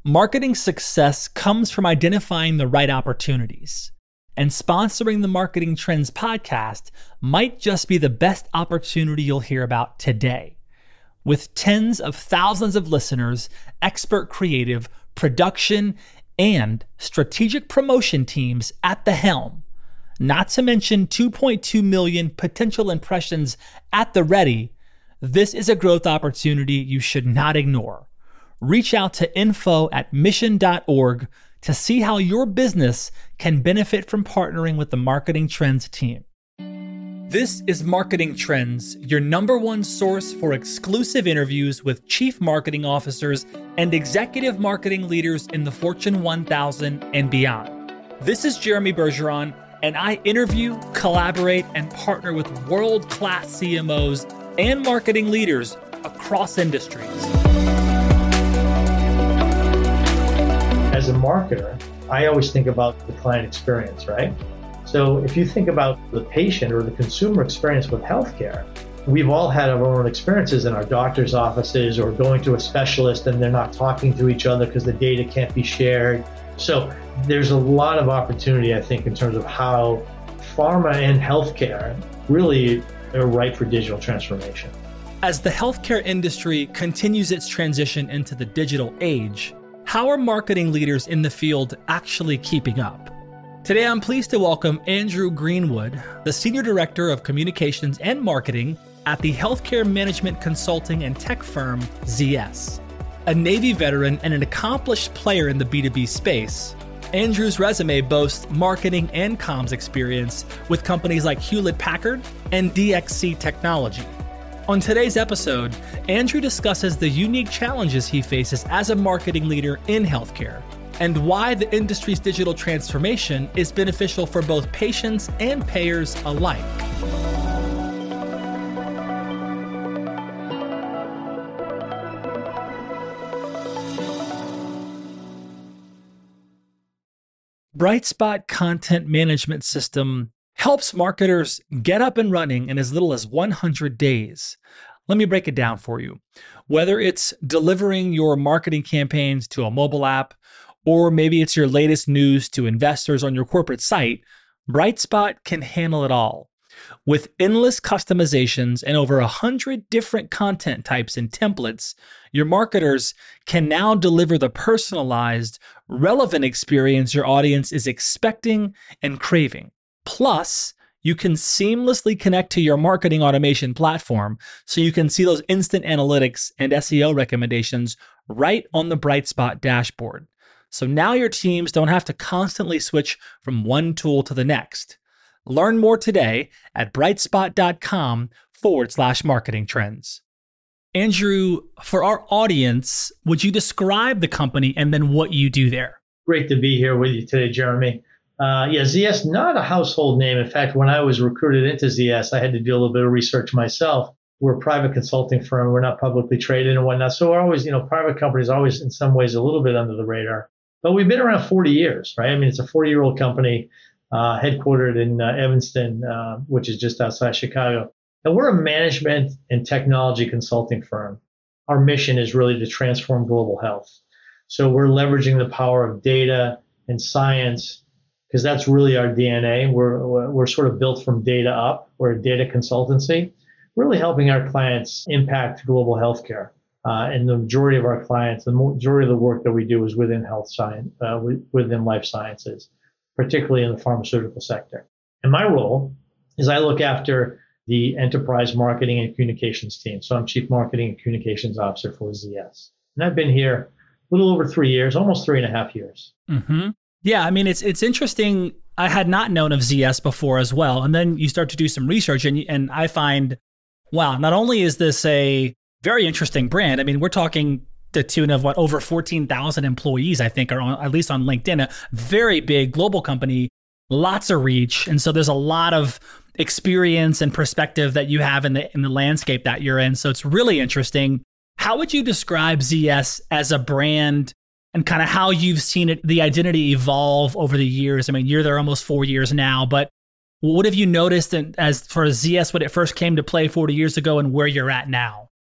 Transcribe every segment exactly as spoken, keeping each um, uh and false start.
Marketing success comes from identifying the right opportunities. And sponsoring the Marketing Trends podcast might just be the best opportunity you'll hear about today. With tens of thousands of listeners, expert creative, production, and strategic promotion teams at the helm, not to mention two point two million potential impressions at the ready, this is a growth opportunity you should not ignore. Reach out to info at mission dot org to see how your business can benefit from partnering with the Marketing Trends team. This is Marketing Trends, your number one source for exclusive interviews with chief marketing officers and executive marketing leaders in the Fortune one thousand and beyond. This is Jeremy Bergeron, and I interview, collaborate, and partner with world-class C M Os and marketing leaders across industries. As a marketer, I always think about the client experience, right? So if you think about the patient or the consumer experience with healthcare, we've all had our own experiences in our doctor's offices or going to a specialist and they're not talking to each other because the data can't be shared. So there's a lot of opportunity, I think, in terms of how pharma and healthcare really are ripe for digital transformation. As the healthcare industry continues its transition into the digital age, how are marketing leaders in the field actually keeping up? Today, I'm pleased to welcome Andrew Greenwood, the Senior Director of Communications and Marketing at the healthcare management consulting and tech firm Z S. A Navy veteran and an accomplished player in the B two B space, Andrew's resume boasts marketing and comms experience with companies like Hewlett-Packard and D X C Technology. On today's episode, Andrew discusses the unique challenges he faces as a marketing leader in healthcare and why the industry's digital transformation is beneficial for both patients and payers alike. Brightspot Content Management System helps marketers get up and running in as little as one hundred days. Let me break it down for you. Whether it's delivering your marketing campaigns to a mobile app, or maybe it's your latest news to investors on your corporate site, Brightspot can handle it all. With endless customizations and over one hundred different content types and templates, your marketers can now deliver the personalized, relevant experience your audience is expecting and craving. Plus, you can seamlessly connect to your marketing automation platform so you can see those instant analytics and S E O recommendations right on the Brightspot dashboard. So now your teams don't have to constantly switch from one tool to the next. Learn more today at brightspot.com forward slash marketing trends. Andrew, for our audience, would you describe the company and then what you do there? Great to be here with you today, Jeremy. Uh, yeah, Z S, not a household name. In fact, when I was recruited into Z S, I had to do a little bit of research myself. We're a private consulting firm. We're not publicly traded and whatnot. So we're always, you know, private companies are always in some ways a little bit under the radar. But we've been around forty years, right? I mean, it's a forty-year-old company uh, headquartered in uh, Evanston, uh, which is just outside Chicago. And we're a management and technology consulting firm. Our mission is really to transform global health. So we're leveraging the power of data and science because that's really our D N A. We're, we're sort of built from data up. We're a data consultancy, really helping our clients impact global healthcare. Uh, and the majority of our clients, the majority of the work that we do is within health science, uh, within life sciences, particularly in the pharmaceutical sector. And my role is I look after the enterprise marketing and communications team. So I'm Chief Marketing and Communications Officer for Z S. And I've been here a little over three years, almost three and a half years. Mm-hmm. Yeah, I mean, it's it's interesting. I had not known of Z S before as well. And then you start to do some research and and I find, wow, not only is this a very interesting brand, I mean, we're talking the tune of what, over fourteen thousand employees, I think, are on, at least on LinkedIn, a very big global company, lots of reach. And so there's a lot of experience and perspective that you have in the in the landscape that you're in. So it's really interesting. How would you describe Z S as a brand and kind of how you've seen it, the identity evolve over the years? I mean, you're there almost four years now, but what have you noticed in, as for Z S when it first came to play forty years ago and where you're at now?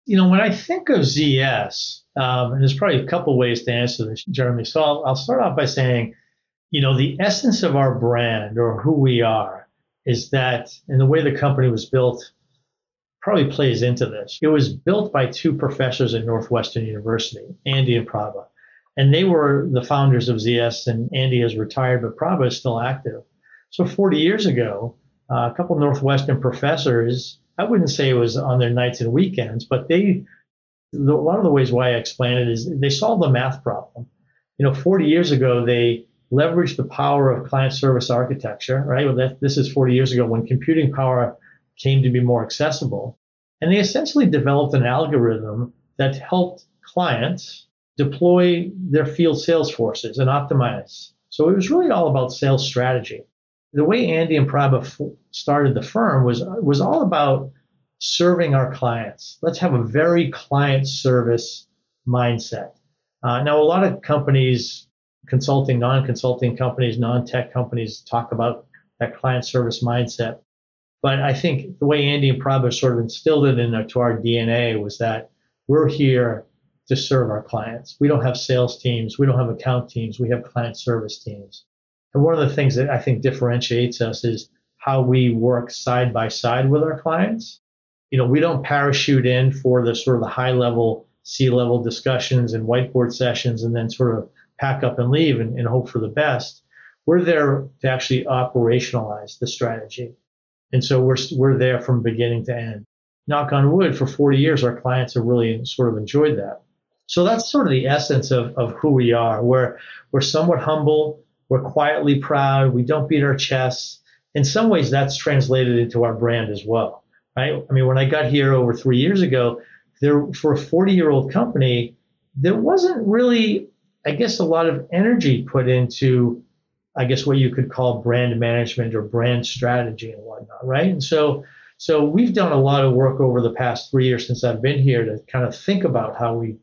You know, when I think of Z S, um, and there's probably a couple ways to answer this, Jeremy. So I'll, I'll start off by saying, you know, the essence of our brand or who we are is that, and the way the company was built probably plays into this. It was built by two professors at Northwestern University, Andy and Prabha. And they were the founders of Z S, and Andy has retired, but Prabha is still active. So forty years ago, uh, a couple of Northwestern professors, I wouldn't say it was on their nights and weekends, but they, a lot of the ways why I explain it is they solved the math problem. You know, forty years ago, they leveraged the power of client service architecture, right? Well, that, this is forty years ago when computing power came to be more accessible. And they essentially developed an algorithm that helped clients deploy their field sales forces and optimize. So it was really all about sales strategy. The way Andy and Prabha f- started the firm was, was all about serving our clients. Let's have a very client service mindset. Uh, now, a lot of companies, consulting, non-consulting companies, non-tech companies talk about that client service mindset. But I think the way Andy and Prabha sort of instilled it into our D N A was that we're here to serve our clients. We don't have sales teams. We don't have account teams. We have client service teams. And one of the things that I think differentiates us is how we work side by side with our clients. You know, we don't parachute in for the sort of the high level, C-level discussions and whiteboard sessions and then sort of pack up and leave and, and hope for the best. We're there to actually operationalize the strategy. And so we're we're there from beginning to end. Knock on wood, for forty years, our clients have really sort of enjoyed that. So that's sort of the essence of, of who we are. We're, we're somewhat humble. We're quietly proud. We don't beat our chests. In some ways, that's translated into our brand as well, right? I mean, when I got here over three years ago, there for a forty-year-old company, there wasn't really, I guess, a lot of energy put into I guess what you could call brand management or brand strategy and whatnot, right? And so, so we've done a lot of work over the past three years since I've been here to kind of think about how we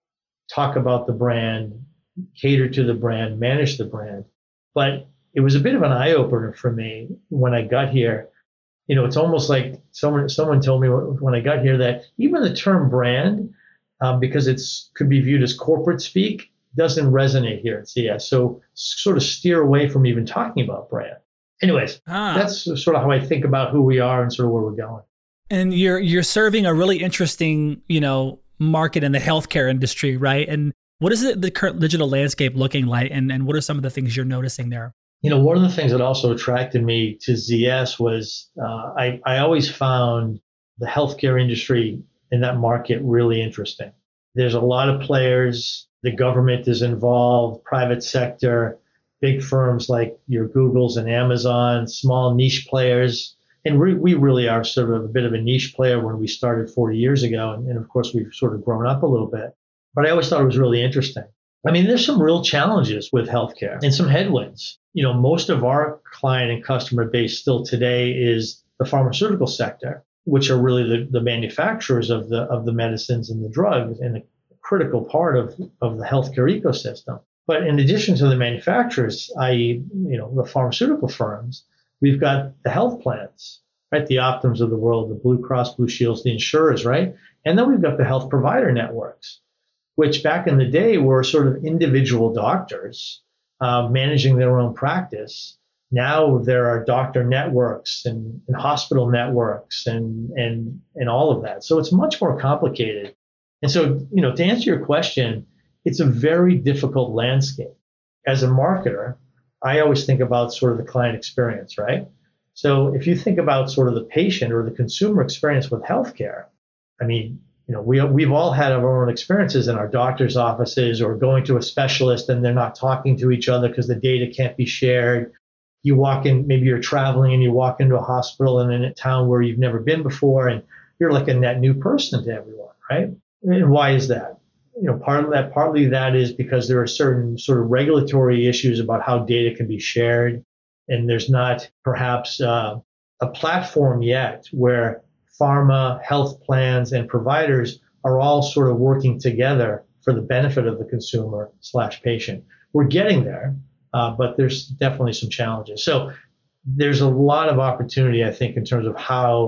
talk about the brand, cater to the brand, manage the brand. But it was a bit of an eye opener for me when I got here. You know, it's almost like someone someone told me when I got here that even the term brand, um, because it's could be viewed as corporate speak, doesn't resonate here at Z S. So sort of steer away from even talking about brand. Anyways, ah. That's sort of how I think about who we are and sort of where we're going. And you're you're serving a really interesting, you know, market in the healthcare industry, right? And what is it, the current digital landscape looking like? And, and what are some of the things you're noticing there? You know, one of the things that also attracted me to Z S was uh, I, I always found the healthcare industry in that market really interesting. There's a lot of players. The government is involved, private sector, big firms like your Googles and Amazon, small niche players. And we, we really are sort of a bit of a niche player when we started forty years ago. And, and of course, we've sort of grown up a little bit. But I always thought it was really interesting. I mean, there's some real challenges with healthcare and some headwinds. You know, most of our client and customer base still today is the pharmaceutical sector, which are really the, the manufacturers of the of the medicines and the drugs and the critical part of, of the healthcare ecosystem. But in addition to the manufacturers, that is, you know, the pharmaceutical firms, we've got the health plans, right? The Optums of the world, the Blue Cross, Blue Shields, the insurers, right? And then we've got the health provider networks, which back in the day were sort of individual doctors uh, managing their own practice. Now there are doctor networks and, and hospital networks and, and, and all of that. So it's much more complicated. And so, you know, to answer your question, it's a very difficult landscape. As a marketer, I always think about sort of the client experience, right? So if you think about sort of the patient or the consumer experience with healthcare, I mean, you know, we, we've all had our own experiences in our doctor's offices or going to a specialist and they're not talking to each other because the data can't be shared. You walk in, maybe you're traveling and you walk into a hospital and in a town where you've never been before and you're like a net new person to everyone, right? And why is that? You know, part of that, partly that is because there are certain sort of regulatory issues about how data can be shared. And there's not perhaps uh, a platform yet where pharma, health plans, and providers are all sort of working together for the benefit of the consumer slash patient. We're getting there, uh, but there's definitely some challenges. So there's a lot of opportunity, I think, in terms of how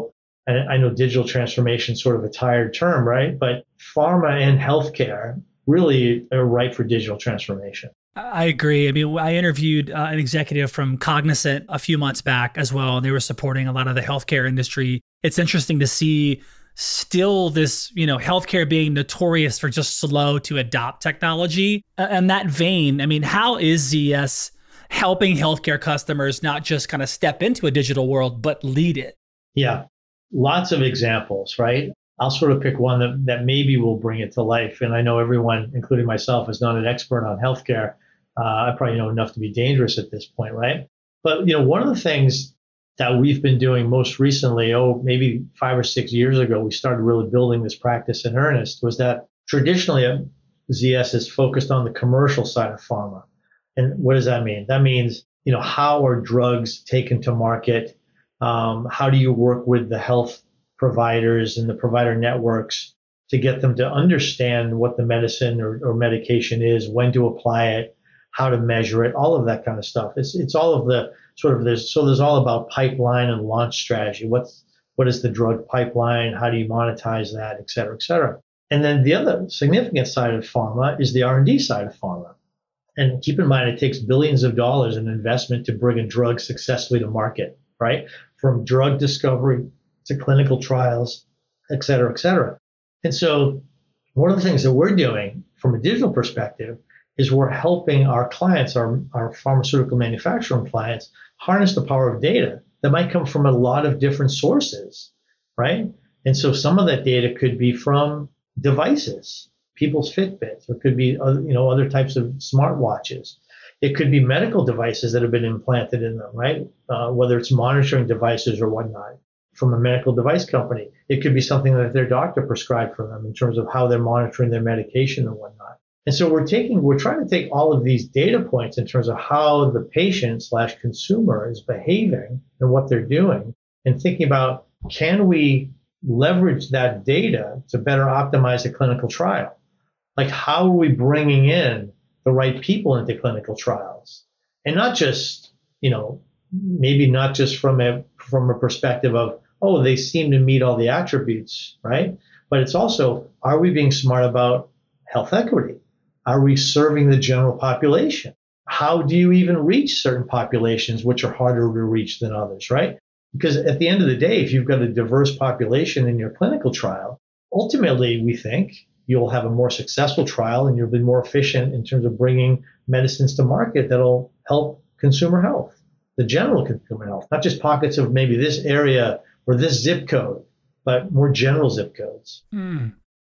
and I know digital transformation is sort of a tired term, right? But pharma and healthcare really are ripe for digital transformation. I agree. I mean, I interviewed uh, an executive from Cognizant a few months back as well, and they were supporting a lot of the healthcare industry. It's interesting to see still this, you know, healthcare being notorious for just slow to adopt technology. Uh, in that vein, I mean, how is Z S helping healthcare customers not just kind of step into a digital world, but lead it? Yeah, lots of examples, right? I'll sort of pick one that, that maybe will bring it to life. And I know everyone, including myself, is not an expert on healthcare. Uh, I probably know enough to be dangerous at this point, right? But, you know, one of the things that we've been doing most recently, oh, maybe five or six years ago, we started really building this practice in earnest, was that traditionally Z S is focused on the commercial side of pharma. And what does that mean? That means, you know, how are drugs taken to market? Um, how do you work with the health providers and the provider networks to get them to understand what the medicine or, or medication is, when to apply it, how to measure it, all of that kind of stuff. It's it's all of the sort of this. So there's all about pipeline and launch strategy. What's what is the drug pipeline? How do you monetize that, et cetera, et cetera. And then the other significant side of pharma is the R and D side of pharma. And keep in mind, it takes billions of dollars in investment to bring a drug successfully to market, right? From drug discovery to clinical trials, et cetera, et cetera. And so one of the things that we're doing from a digital perspective is we're helping our clients, our, our pharmaceutical manufacturing clients, harness the power of data that might come from a lot of different sources, right? And so some of that data could be from devices, people's Fitbits, or it could be other, you know, other types of smartwatches. It could be medical devices that have been implanted in them, right? Uh, whether it's monitoring devices or whatnot from a medical device company. It could be something that their doctor prescribed for them in terms of how they're monitoring their medication and whatnot. And so we're taking, we're trying to take all of these data points in terms of how the patient slash consumer is behaving and what they're doing, and thinking about, can we leverage that data to better optimize a clinical trial? Like, how are we bringing in the right people into clinical trials? And not just, you know, maybe not just from a, from a perspective of, oh, they seem to meet all the attributes, right? But it's also, are we being smart about health equity? Are we serving the general population? How do you even reach certain populations which are harder to reach than others, right? Because at the end of the day, if you've got a diverse population in your clinical trial, ultimately, we think you'll have a more successful trial and you'll be more efficient in terms of bringing medicines to market that'll help consumer health, the general consumer health, not just pockets of maybe this area or this zip code, but more general zip codes. Mm.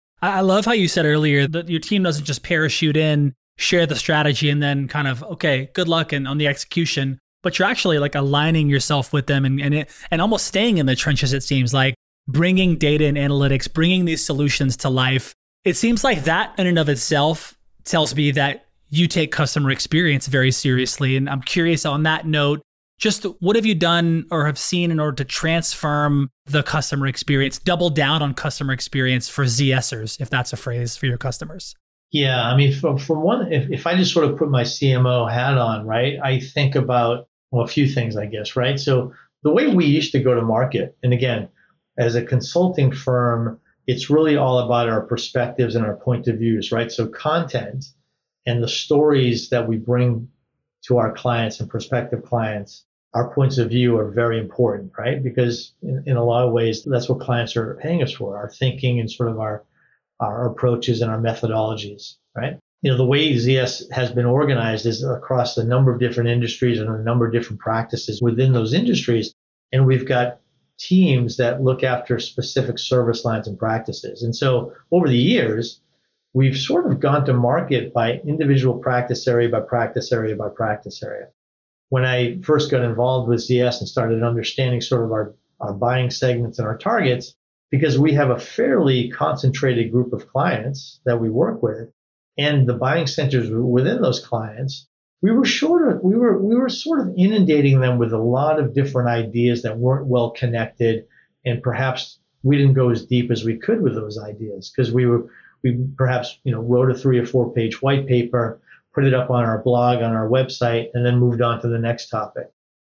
I love how you said earlier that your team doesn't just parachute in, share the strategy, and then kind of, okay, good luck and on the execution, but you're actually like aligning yourself with them and and, it, and almost staying in the trenches, it seems like, bringing data and analytics, bringing these solutions to life. It seems like that in and of itself tells me that you take customer experience very seriously. And I'm curious on that note, just what have you done or have seen in order to transform the customer experience, double down on customer experience for ZSers, if that's a phrase for your customers? Yeah, I mean, from, from one, if, if I just sort of put my C M O hat on, right, I think about, well, a few things, I guess, right? So the way we used to go to market, and again, as a consulting firm, it's really all about our perspectives and our point of views, right? So content and the stories that we bring to our clients and prospective clients, our points of view are very important, right? Because in, in a lot of ways, that's what clients are paying us for, our thinking and sort of our, our approaches and our methodologies, right? You know, the way Z S has been organized is across a number of different industries and a number of different practices within those industries. And we've got teams that look after specific service lines and practices. And so over the years, we've sort of gone to market by individual practice area by practice area by practice area. When I first got involved with Z S and started understanding sort of our, our buying segments and our targets, because we have a fairly concentrated group of clients that we work with, and the buying centers within those clients, we were sort of, we were, we were sort of inundating them with a lot of different ideas that weren't well connected, and perhaps we didn't go as deep as we could with those ideas because we were, we perhaps, you know, wrote a three or four page white paper, put it up on our blog, on our website, and then moved on to the next topic.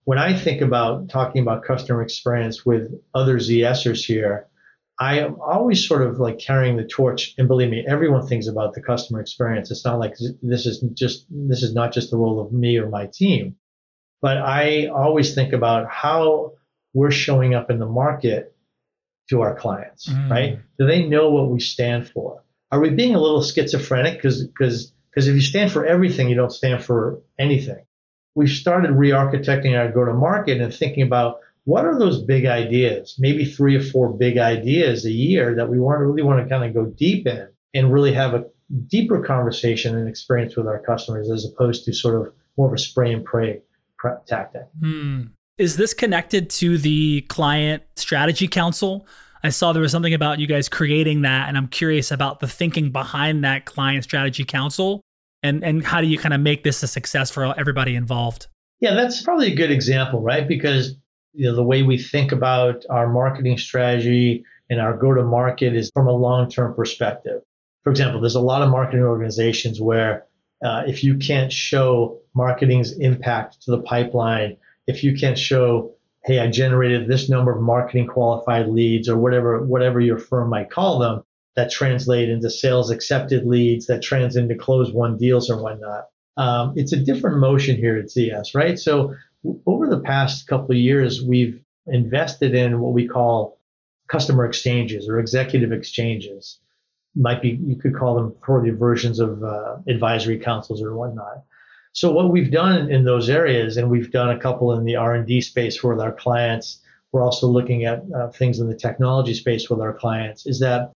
when I think about talking about customer experience with other ZSers here, I am always sort of like carrying the torch. And believe me, everyone thinks about the customer experience. It's not like this is just, this is not just the role of me or my team, but I always think about how we're showing up in the market to our clients, mm. right? Do they know what we stand for? Are we being a little schizophrenic? Because, because, because if you stand for everything, you don't stand for anything. We've started re-architecting our go-to-market and thinking about what are those big ideas, maybe three or four big ideas a year that we want to really want to kind of go deep in and really have a deeper conversation and experience with our customers as opposed to sort of more of a spray and pray tactic. Hmm. Is this connected to the client strategy council? I saw there was something about you guys creating that, and I'm curious about the thinking behind that client strategy council. And, and how do you kind of make this a success for everybody involved? Yeah, that's probably a good example, right? Because you know, the way we think about our marketing strategy and our go-to-market is from a long-term perspective. For example, there's a lot of marketing organizations where uh, if you can't show marketing's impact to the pipeline, if you can't show, hey, I generated this number of marketing qualified leads or whatever, whatever your firm might call them, that translate into sales accepted leads, that trans into close won deals or whatnot. Um, it's a different motion here at Z S, right? So w- over the past couple of years, we've invested in what we call customer exchanges or executive exchanges. Might be, you could call them early versions of uh, advisory councils or whatnot. So what we've done in those areas, and we've done a couple in the R and D space with our clients, we're also looking at uh, things in the technology space with our clients, is that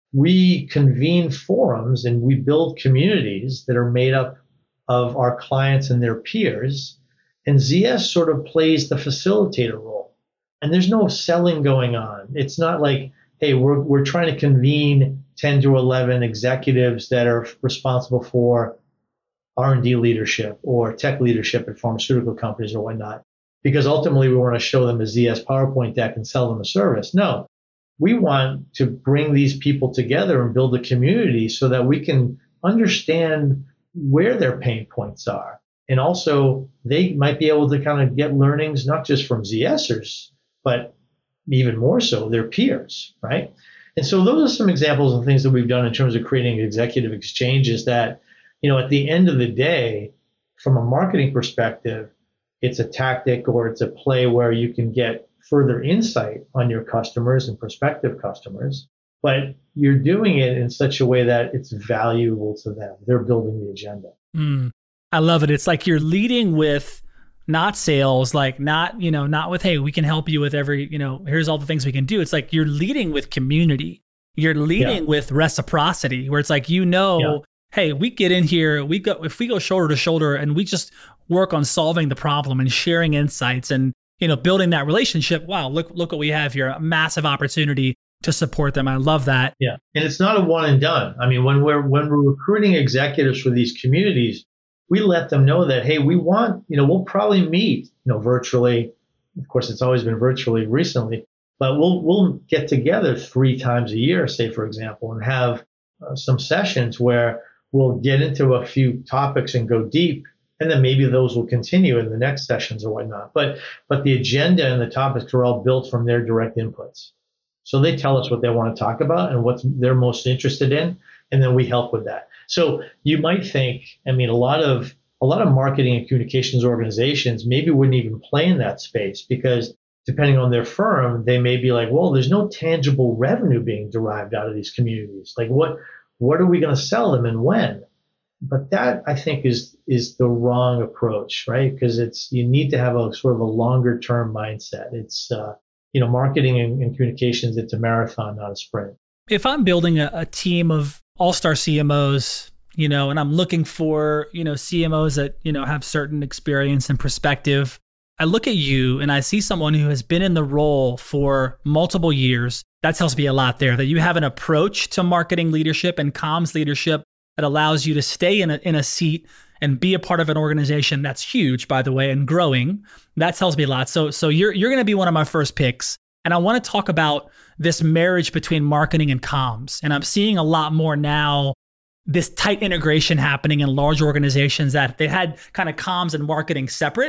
we convene forums and we build communities that are made up of our clients and their peers. And Z S sort of plays the facilitator role. And there's no selling going on. It's not like, hey, we're, we're trying to convene ten to eleven executives that are responsible for R and D leadership or tech leadership at pharmaceutical companies or whatnot, because ultimately we want to show them a Z S PowerPoint deck and sell them a service. No. We want to bring these people together and build a community so that we can understand where their pain points are. And also they might be able to kind of get learnings, not just from ZSers, but even more so their peers, right? And so those are some examples of things that we've done in terms of creating executive exchanges that, you know, at the end of the day, from a marketing perspective, it's a tactic or it's a play where you can get further insight on your customers and prospective customers, but you're doing it in such a way that it's valuable to them. They're building the agenda. Mm, I love it. It's like you're leading with not sales, like not, you know, not with, hey, we can help you with every, you know, here's all the things we can do. It's like you're leading with community. You're leading yeah. with reciprocity, where it's like, you know, yeah. hey, we get in here, we go, if we go shoulder to shoulder and we just work on solving the problem and sharing insights and, you know, building that relationship. Wow, look, look what we have here. A massive opportunity to support them. I love that. Yeah. And it's not a one and done. I mean, when we're, when we're recruiting executives for these communities, we let them know that, hey, we want, you know, we'll probably meet, you know, virtually. Of course, it's always been virtually recently, but we'll, we'll get together three times a year, say, for example, and have uh, some sessions where we'll get into a few topics and go deep. And then maybe those will continue in the next sessions or whatnot. But but the agenda and the topics are all built from their direct inputs. So they tell us what they want to talk about and what they're most interested in, and then we help with that. So you might think, I mean, a lot of a lot of marketing and communications organizations maybe wouldn't even play in that space because depending on their firm, they may be like, well, there's no tangible revenue being derived out of these communities. Like what what are we going to sell them and when? But that, I think, is is the wrong approach, right? Because it's you need to have a sort of a longer term mindset. It's uh, you know, marketing and, and communications. It's a marathon, not a sprint. If I'm building a, a team of all-star C M Os, you know, and I'm looking for, you know, C M Os that, you know, have certain experience and perspective, I look at you and I see someone who has been in the role for multiple years. That tells me a lot there, that you have an approach to marketing leadership and comms leadership that allows you to stay in a, in a seat and be a part of an organization that's huge, by the way, and growing. That tells me a lot. So, so you're you're going to be one of my first picks. And I want to talk about this marriage between marketing and comms. And I'm seeing a lot more now, this tight integration happening in large organizations that they had kind of comms and marketing separate.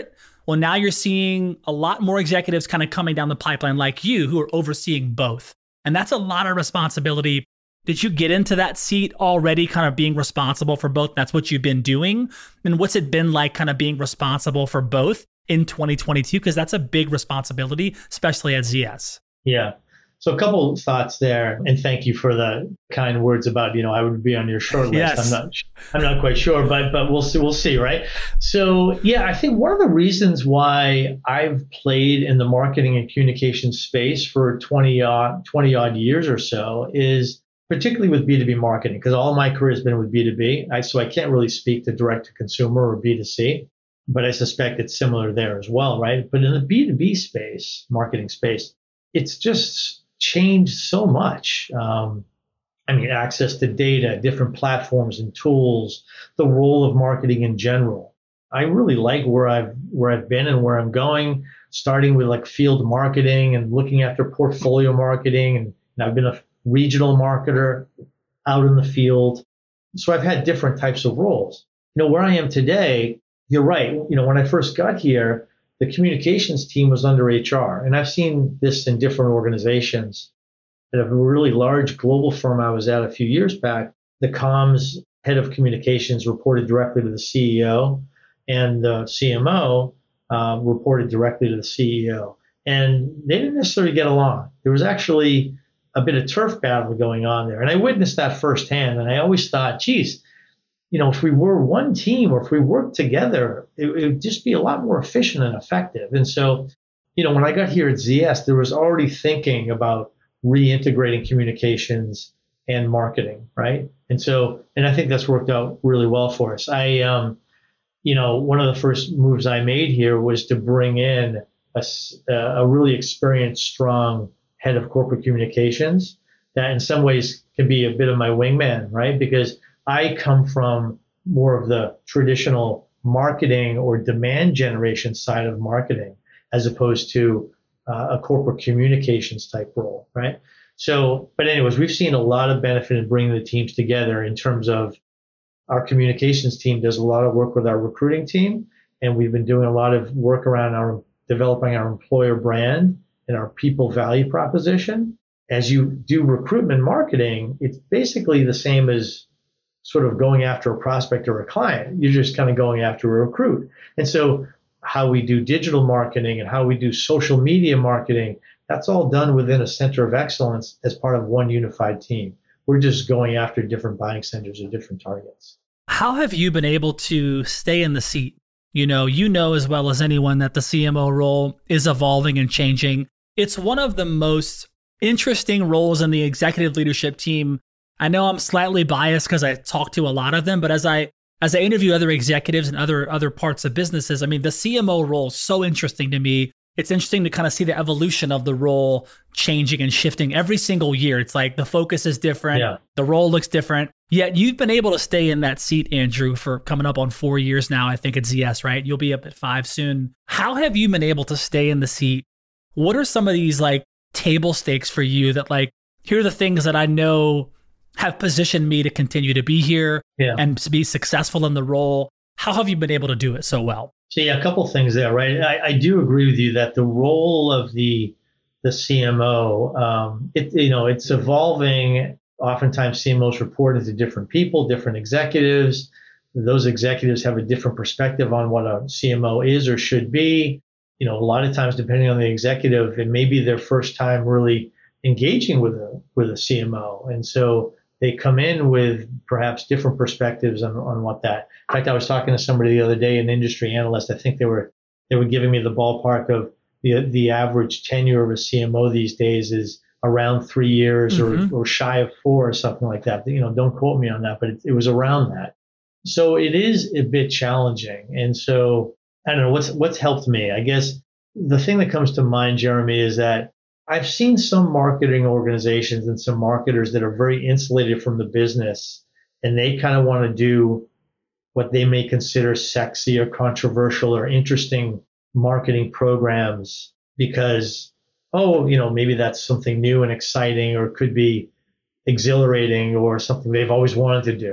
Well, now you're seeing a lot more executives kind of coming down the pipeline like you who are overseeing both. And that's a lot of responsibility. Did you get into that seat already, kind of being responsible for both? That's what you've been doing. And what's it been like kind of being responsible for both in twenty twenty-two? Because that's a big responsibility, especially at Z S. Yeah. So a couple of thoughts there, and thank you for the kind words about, you know, I would be on your short list. Yes. I'm not, I'm not quite sure, but but we'll see, we'll see, right? So yeah, I think one of the reasons why I've played in the marketing and communication space for twenty odd, twenty odd years or so is particularly with B two B marketing, because all my career has been with B two B. I, so I can't really speak to direct to consumer or B two C, but I suspect it's similar there as well, right? But in the B two B space, marketing space, it's just changed so much. Um, I mean, access to data, different platforms and tools, the role of marketing in general. I really like where I've where I've been and where I'm going, starting with like field marketing and looking after portfolio marketing. And, and I've been a regional marketer out in the field. So I've had different types of roles. You know, where I am today, you're right. You know, when I first got here, the communications team was under H R. And I've seen this in different organizations. At a really large global firm I was at a few years back, the comms head of communications reported directly to the C E O, and the C M O uh, reported directly to the C E O. And they didn't necessarily get along. There was actually a bit of turf battle going on there. And I witnessed that firsthand. And I always thought, geez, you know, if we were one team or if we worked together, it, it would just be a lot more efficient and effective. And so, you know, when I got here at Z S, there was already thinking about reintegrating communications and marketing, right? And so, and I think that's worked out really well for us. I, um, you know, one of the first moves I made here was to bring in a, a really experienced, strong head of corporate communications that in some ways can be a bit of my wingman, right? Because I come from more of the traditional marketing or demand generation side of marketing, as opposed to uh, a corporate communications type role, right? So, but anyways, we've seen a lot of benefit in bringing the teams together in terms of our communications team does a lot of work with our recruiting team, and we've been doing a lot of work around our developing our employer brand and our people value proposition. As you do recruitment marketing, it's basically the same as sort of going after a prospect or a client. You're just kind of going after a recruit. And so how we do digital marketing and how we do social media marketing, that's all done within a center of excellence as part of one unified team. We're just going after different buying centers or different targets. How have you been able to stay in the seat? You know, you know as well as anyone that the C M O role is evolving and changing. It's one of the most interesting roles in the executive leadership team. I know I'm slightly biased because I talk to a lot of them, but as I as I interview other executives and other other parts of businesses, I mean, the C M O role is so interesting to me. It's interesting to kind of see the evolution of the role changing and shifting every single year. It's like the focus is different. Yeah. The role looks different. Yet you've been able to stay in that seat, Andrew, for coming up on four years now, I think, at Z S, right? You'll be up at five soon. How have you been able to stay in the seat? What are some of these like table stakes for you that like, here are the things that I know have positioned me to continue to be here yeah. and to be successful in the role? How have you been able to do it so well? So yeah, a couple of things there, right? I, I do agree with you that the role of the the C M O, um, it you know, it's evolving. Oftentimes, C M Os report into different people, different executives. Those executives have a different perspective on what a C M O is or should be. You know, a lot of times, depending on the executive, it may be their first time really engaging with a with a C M O, and so they come in with perhaps different perspectives on, on what that. In fact, I was talking to somebody the other day, an industry analyst. I think they were they were giving me the ballpark of the the average tenure of a C M O these days is around three years mm-hmm. or or shy of four or something like that. You know, don't quote me on that, but it, it was around that. So it is a bit challenging. And so I don't know what's what's helped me. I guess the thing that comes to mind, Jeremy, is that I've seen some marketing organizations and some marketers that are very insulated from the business, and they kind of want to do what they may consider sexy or controversial or interesting marketing programs because, oh, you know, maybe that's something new and exciting or could be exhilarating or something they've always wanted to do.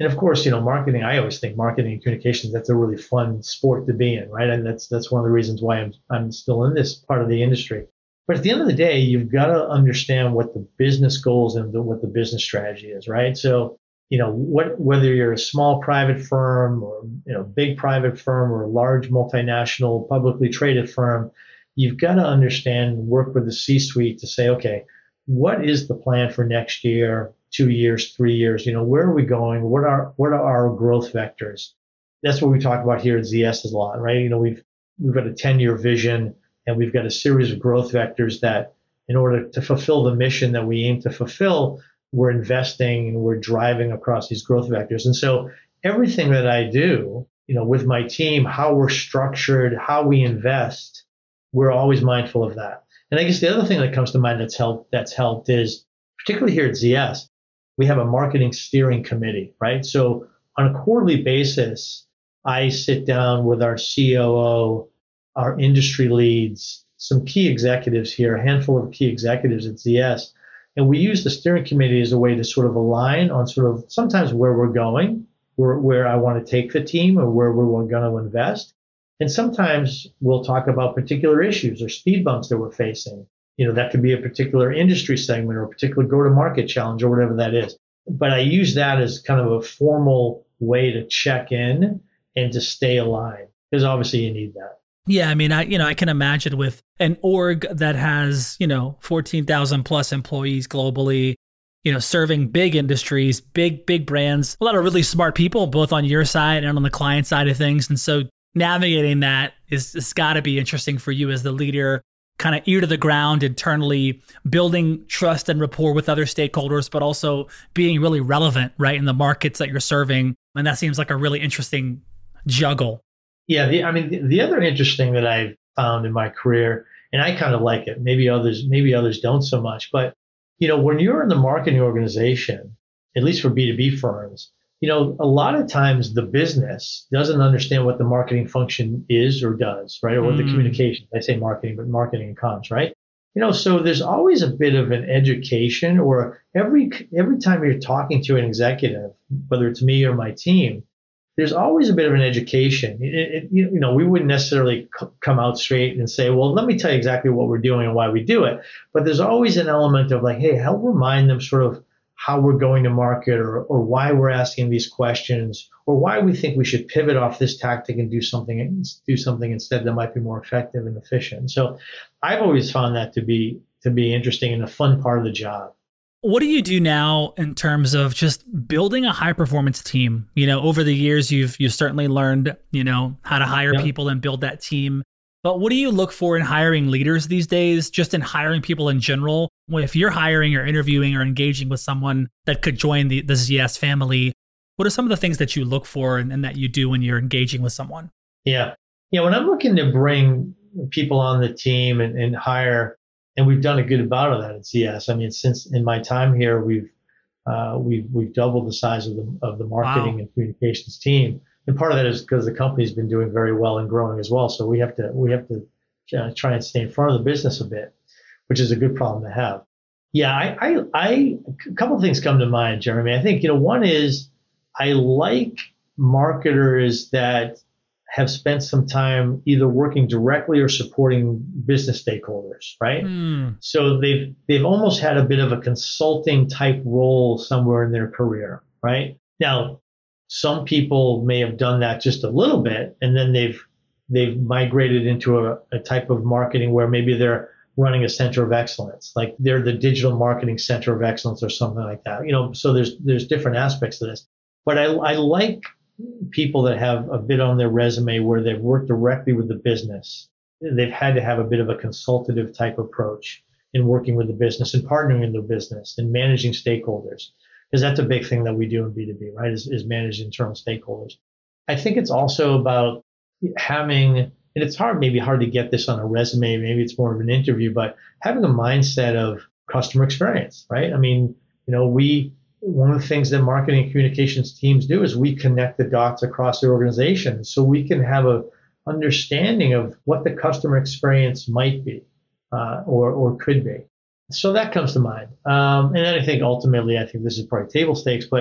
And of course, you know, marketing, I always think marketing and communications, that's a really fun sport to be in, right? And that's that's one of the reasons why I'm I'm still in this part of the industry. But at the end of the day, you've got to understand what the business goals and the, what the business strategy is, right? So, you know, what whether you're a small private firm or, you know, big private firm or a large multinational publicly traded firm, you've got to understand and work with the C-suite to say, okay, what is the plan for next year, two years, three years? You know, where are we going? What are what are our growth vectors? That's what we talk about here at Z S a lot, right? You know, we've we've got a ten-year vision and we've got a series of growth vectors that, in order to fulfill the mission that we aim to fulfill, we're investing and we're driving across these growth vectors. And so everything that I do, you know, with my team, how we're structured, how we invest, we're always mindful of that. And I guess the other thing that comes to mind that's helped that's helped is, particularly here at Z S, we have a marketing steering committee, right? So on a quarterly basis, I sit down with our C O O, our industry leads, some key executives here, a handful of key executives at Z S, and we use the steering committee as a way to sort of align on sort of sometimes where we're going, where, where I want to take the team or where we're going to invest. And sometimes we'll talk about particular issues or speed bumps that we're facing. You know, that could be a particular industry segment or a particular go-to-market challenge or whatever that is. But I use that as kind of a formal way to check in and to stay aligned, because obviously you need that. Yeah, I mean, I you know, I can imagine with an org that has, you know, fourteen thousand plus employees globally, you know, serving big industries, big, big brands, a lot of really smart people, both on your side and on the client side of things. And so navigating that is, it's got to be interesting for you as the leader, kind of ear to the ground internally, building trust and rapport with other stakeholders, but also being really relevant, right, in the markets that you're serving. And that seems like a really interesting juggle. Yeah, the, I mean, the, the other interesting that I've found in my career, and I kind of like it, maybe others, maybe others don't so much, but, you know, when you're in the marketing organization, at least for B two B firms, you know, a lot of times the business doesn't understand what the marketing function is or does, right? Or mm. the communication. I say marketing, but marketing and comms, right? You know, so there's always a bit of an education, or every every time you're talking to an executive, whether it's me or my team, there's always a bit of an education. It, it, you know, we wouldn't necessarily c- come out straight and say, well, let me tell you exactly what we're doing and why we do it. But there's always an element of like, hey, help remind them sort of how we're going to market, or or why we're asking these questions, or why we think we should pivot off this tactic and do something do something instead that might be more effective and efficient. So I've always found that to be to be interesting and a fun part of the job. What do you do now in terms of just building a high performance team? You know, over the years, you've you've certainly learned, you know, how to hire yeah. people and build that team. But what do you look for in hiring leaders these days, just in hiring people in general? If you're hiring or interviewing or engaging with someone that could join the, the Z S family, what are some of the things that you look for and, and that you do when you're engaging with someone? Yeah. Yeah. When I'm looking to bring people on the team and, and hire, and we've done a good amount of that at Z S. I mean, since in my time here, we've uh, we've we've doubled the size of the of the marketing wow. and communications team. And part of that is because the company's been doing very well and growing as well. So we have to we have to uh, try and stay in front of the business a bit, which is a good problem to have. Yeah, I, I, I a couple of things come to mind, Jeremy. I think, you know, one is I like marketers that have spent some time either working directly or supporting business stakeholders, right? Mm. So they've they've almost had a bit of a consulting type role somewhere in their career, right? Now, some people may have done that just a little bit, and then they've they've migrated into a, a type of marketing where maybe they're running a center of excellence, like they're the digital marketing center of excellence or something like that. You know, so there's there's different aspects to this. But I, I like people that have a bit on their resume where they've worked directly with the business. They've had to have a bit of a consultative type approach in working with the business and partnering in the business and managing stakeholders. Because that's a big thing that we do in B two B, right, is, is manage internal stakeholders. I think it's also about having, and it's hard, maybe hard to get this on a resume, maybe it's more of an interview, but having a mindset of customer experience, right? I mean, you know, we, one of the things that marketing and communications teams do is we connect the dots across the organization so we can have a understanding of what the customer experience might be uh, or, or could be. So that comes to mind. Um, and then I think ultimately, I think this is probably table stakes, but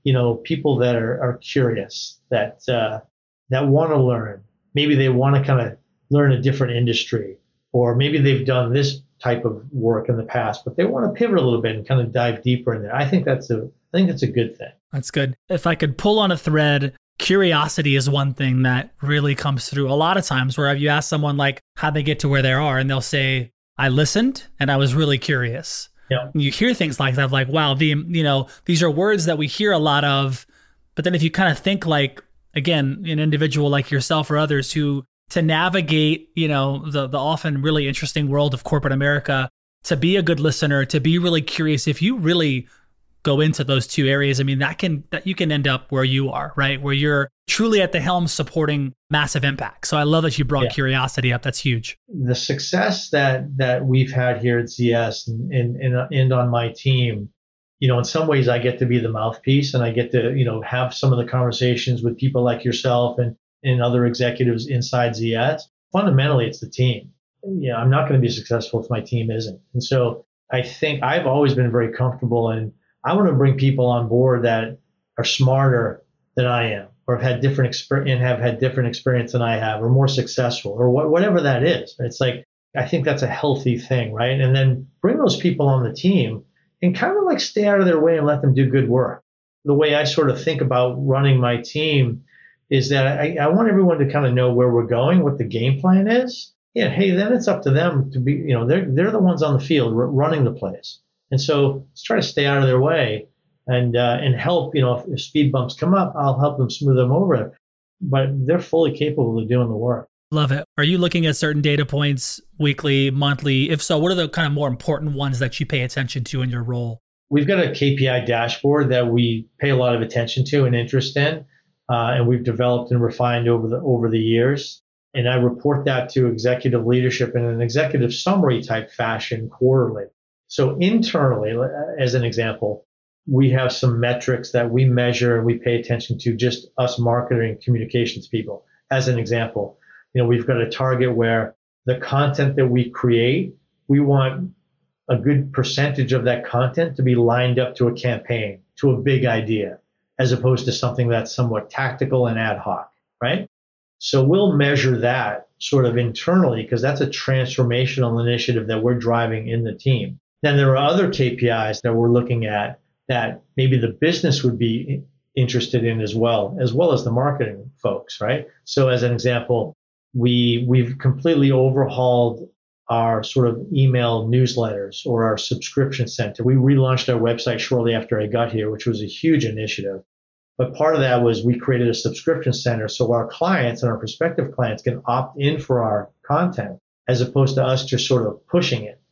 you know, people that are, are curious, that uh, that want to learn. Maybe they want to kind of learn a different industry, or maybe they've done this type of work in the past, but they want to pivot a little bit and kind of dive deeper in there. I think that's a I think that's a good thing. That's good. If I could pull on a thread, curiosity is one thing that really comes through a lot of times where you ask someone like how they get to where they are and they'll say, I listened and I was really curious. Yeah. You hear things like that, like, wow, the, you know, these are words that we hear a lot of, but then if you kind of think like, again, an individual like yourself or others who to navigate, you know, the, the often really interesting world of corporate America, to be a good listener, to be really curious, if you really go into those two areas, I mean, that can, that you can end up where you are, right? Where you're truly at the helm supporting massive impact. So I love that you brought yeah. curiosity up. That's huge. The success that, that we've had here at Z S and, and, and, and on my team, you know, in some ways I get to be the mouthpiece and I get to, you know, have some of the conversations with people like yourself and, and other executives inside Z S. Fundamentally, it's the team. You know, I'm not going to be successful if my team isn't. And so I think I've always been very comfortable in I want to bring people on board that are smarter than I am, or have had different experience and have had different experience than I have, or more successful, or wh- whatever that is. It's like, I think that's a healthy thing, right? And then bring those people on the team and kind of like stay out of their way and let them do good work. The way I sort of think about running my team is that I, I want everyone to kind of know where we're going, what the game plan is. Yeah, hey, then it's up to them to be, you know, they're they're the ones on the field r- running the plays. And so let's try to stay out of their way and uh, and help, you know, if, if speed bumps come up, I'll help them smooth them over. But they're fully capable of doing the work. Love it. Are you looking at certain data points weekly, monthly? If so, what are the kind of more important ones that you pay attention to in your role? We've got a K P I dashboard that we pay a lot of attention to and interest in, uh, and we've developed and refined over the over the years. And I report that to executive leadership in an executive summary type fashion quarterly. So internally, as an example, we have some metrics that we measure and we pay attention to, just us marketing and communications people. As an example, you know, we've got a target where the content that we create, we want a good percentage of that content to be lined up to a campaign, to a big idea, as opposed to something that's somewhat tactical and ad hoc, right? So we'll measure that sort of internally because that's a transformational initiative that we're driving in the team. Then there are other K P Is that we're looking at that maybe the business would be interested in as well, as well as the marketing folks, right? So as an example, we, we've completely overhauled our sort of email newsletters or our subscription center. We relaunched our website shortly after I got here, which was a huge initiative. But part of that was we created a subscription center so our clients and our prospective clients can opt in for our content as opposed to us just sort of pushing it.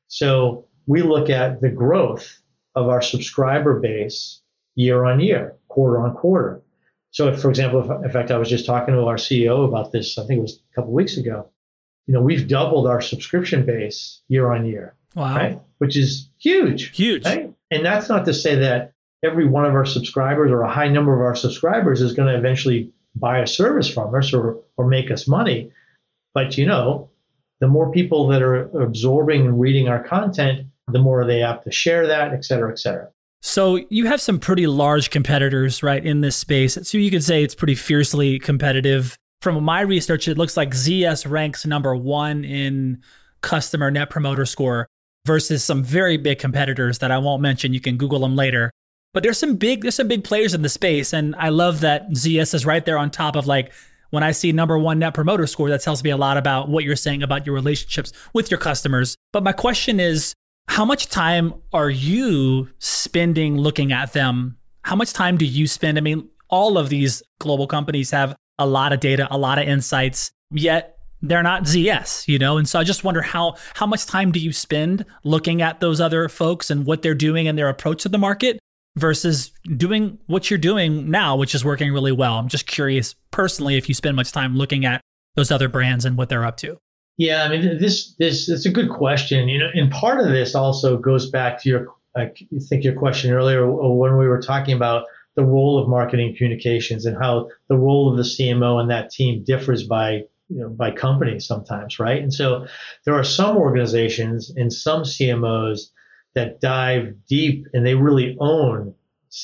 So we look at the growth of our subscriber base year on year, quarter on quarter. So if, for example, if, in fact, I was just talking to our C E O about this, I think it was a couple of weeks ago, you know, we've doubled our subscription base year on year, wow. right? Which is huge. Huge. Right? And that's not to say that every one of our subscribers or a high number of our subscribers is going to eventually buy a service from us or, or make us money. But, you know, the more people that are absorbing and reading our content, the more are they apt to share that, et cetera, et cetera. So you have some pretty large competitors, right, in this space. So you could say it's pretty fiercely competitive. From my research, it looks like Z S ranks number one in customer net promoter score versus some very big competitors that I won't mention. You can Google them later. But there's some big, there's some big players in the space. And I love that Z S is right there on top of, like, when I see number one net promoter score, that tells me a lot about what you're saying about your relationships with your customers. But my question is, how much time are you spending looking at them? How much time do you spend? I mean, all of these global companies have a lot of data, a lot of insights, yet they're not Z S, you know? And so I just wonder how, how much time do you spend looking at those other folks and what they're doing and their approach to the market versus doing what you're doing now, which is working really well? I'm just curious personally if you spend much time looking at those other brands and what they're up to. Yeah, I mean, this this it's a good question, you know, and part of this also goes back to your, I think your question earlier when we were talking about the role of marketing communications and how the role of the C M O and that team differs by, you know, by company sometimes, right? And so there are some organizations and some C M Os that dive deep and they really own, say,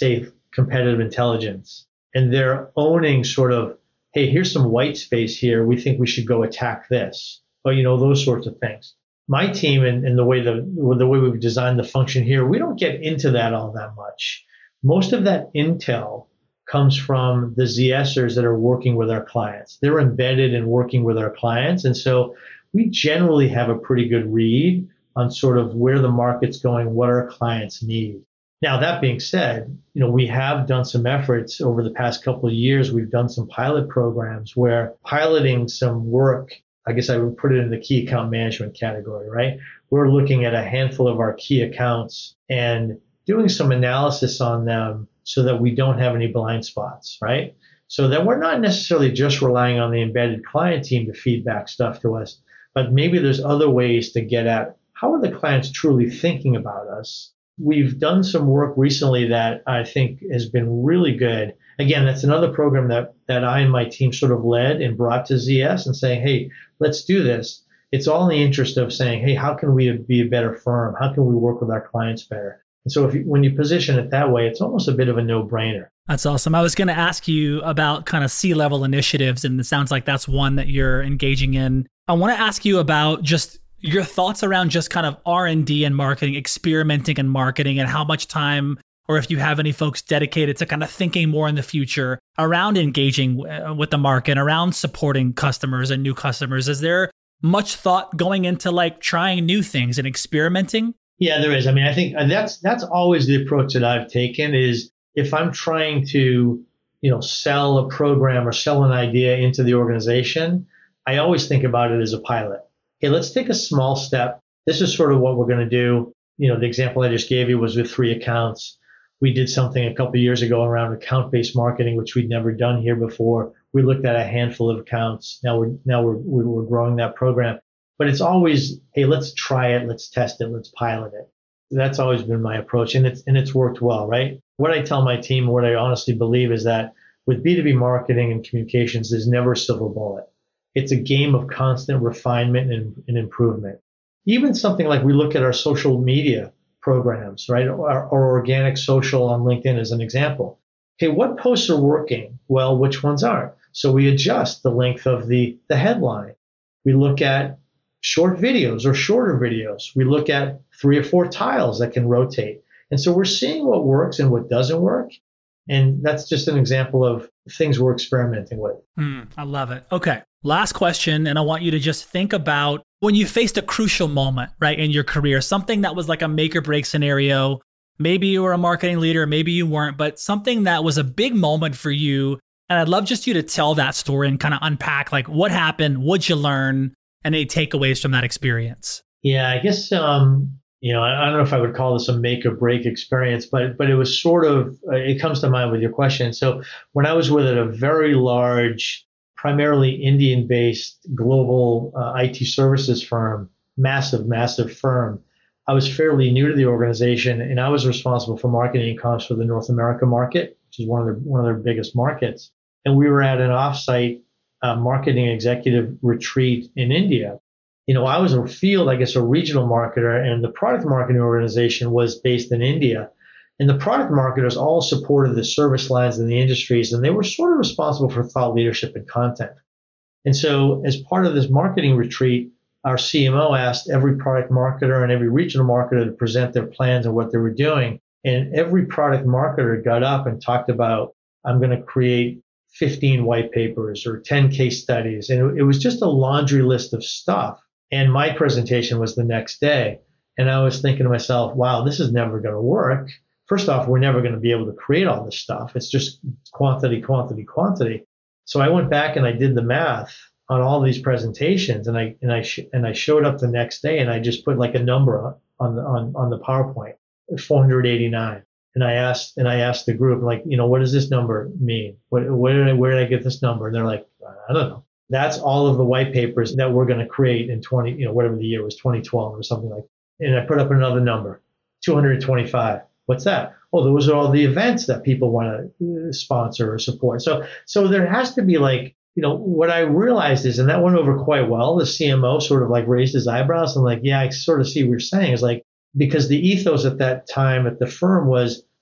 competitive intelligence. And they're owning sort of, hey, here's some white space here. We think we should go attack this. But, you know, those sorts of things. My team and, and the way the, the way we've designed the function here, we don't get into that all that much. Most of that intel comes from the ZSers that are working with our clients. They're embedded in working with our clients. And so we generally have a pretty good read on sort of where the market's going, what our clients need. Now, that being said, you know, we have done some efforts over the past couple of years. We've done some pilot programs where piloting some work, I guess I would put it in the key account management category, right? We're looking at a handful of our key accounts and doing some analysis on them so that we don't have any blind spots, right? So that we're not necessarily just relying on the embedded client team to feedback stuff to us, but maybe there's other ways to get at how are the clients truly thinking about us. We've done some work recently that I think has been really good. Again, that's another program that, that I and my team sort of led and brought to Z S and saying, hey, let's do this. It's all in the interest of saying, hey, how can we be a better firm? How can we work with our clients better? And so if you, when you position it that way, it's almost a bit of a no-brainer. That's awesome. I was going to ask you about kind of C-level initiatives, and it sounds like that's one that you're engaging in. I want to ask you about just your thoughts around just kind of R and D and marketing, experimenting and marketing, and how much time, or if you have any folks dedicated to kind of thinking more in the future around engaging with the market, around supporting customers and new customers. Is there much thought going into like trying new things and experimenting? Yeah, there is. I mean, I think that's that's always the approach that I've taken is if I'm trying to, you know, sell a program or sell an idea into the organization, I always think about it as a pilot. Hey, let's take a small step. This is sort of what we're going to do. You know, the example I just gave you was with three accounts. We did something a couple of years ago around account-based marketing, which we'd never done here before. We looked at a handful of accounts. Now we're now we're we're growing that program. But it's always, hey, let's try it, let's test it, let's pilot it. That's always been my approach, and it's and it's worked well, right? What I tell my team, what I honestly believe is that with B two B marketing and communications, there's never a silver bullet. It's a game of constant refinement and, and improvement. Even something like we look at our social media programs, right? Our, our organic social on LinkedIn as an example. Hey, what posts are working? Well, which ones aren't? So we adjust the length of the, the headline. We look at short videos or shorter videos. We look at three or four tiles that can rotate. And so we're seeing what works and what doesn't work. And that's just an example of things we're experimenting with. Mm, I love it. Okay. Last question. And I want you to just think about when you faced a crucial moment, right, in your career, something that was like a make or break scenario. Maybe you were a marketing leader, maybe you weren't, but something that was a big moment for you. And I'd love just you to tell that story and kind of unpack like what happened, what'd you learn, and any takeaways from that experience. Yeah, I guess, um, you know, I, I don't know if I would call this a make or break experience, but but it was sort of, uh, it comes to mind with your question. So when I was with a very large, primarily Indian-based global uh, I T services firm, massive, massive firm, I was fairly new to the organization, and I was responsible for marketing and comms for the North America market, which is one of their, one of their biggest markets. And we were at an offsite uh, marketing executive retreat in India. You know, I was a field, I guess, a regional marketer, and the product marketing organization was based in India. And the product marketers all supported the service lines and the industries, and they were sort of responsible for thought leadership and content. And so as part of this marketing retreat, our C M O asked every product marketer and every regional marketer to present their plans and what they were doing. And every product marketer got up and talked about, I'm going to create fifteen white papers or ten case studies. And it was just a laundry list of stuff. And my presentation was the next day. And I was thinking to myself, wow, this is never going to work. First off, we're never going to be able to create all this stuff. It's just quantity, quantity, quantity. So I went back and I did the math on all these presentations, and I and I sh- and I showed up the next day, and I just put like a number on the on on the PowerPoint, four hundred eighty-nine. And I asked and I asked the group, like, you know, what does this number mean? What where did I where did I get this number? And they're like, I don't know. That's all of the white papers that we're going to create in twenty, you know, whatever the year was, twenty twelve or something like that. And I put up another number, two hundred twenty-five. What's that? Oh, those are all the events that people want to sponsor or support. So, so there has to be like, you know, what I realized is, and that went over quite well. The C M O sort of like raised his eyebrows and like, yeah, I sort of see what you're saying. Is like, because the ethos at that time at the firm was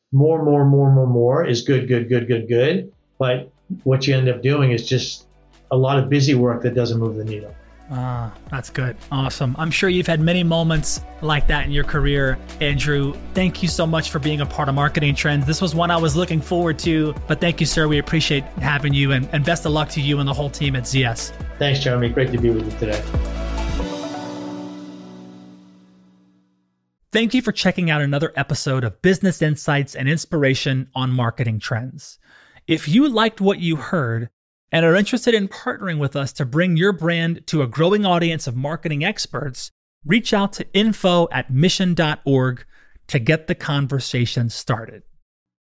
more, more, more, more, more is good, good, good, good, good. But what you end up doing is just a lot of busy work that doesn't move the needle. Ah, that's good. Awesome. I'm sure you've had many moments like that in your career, Andrew. Thank you so much for being a part of Marketing Trends. This was one I was looking forward to, but thank you, sir. We appreciate having you, and, and best of luck to you and the whole team at Z S. Thanks, Jeremy. Great to be with you today. Thank you for checking out another episode of Business Insights and Inspiration on Marketing Trends. If you liked what you heard and are interested in partnering with us to bring your brand to a growing audience of marketing experts, reach out to info at mission dot org to get the conversation started.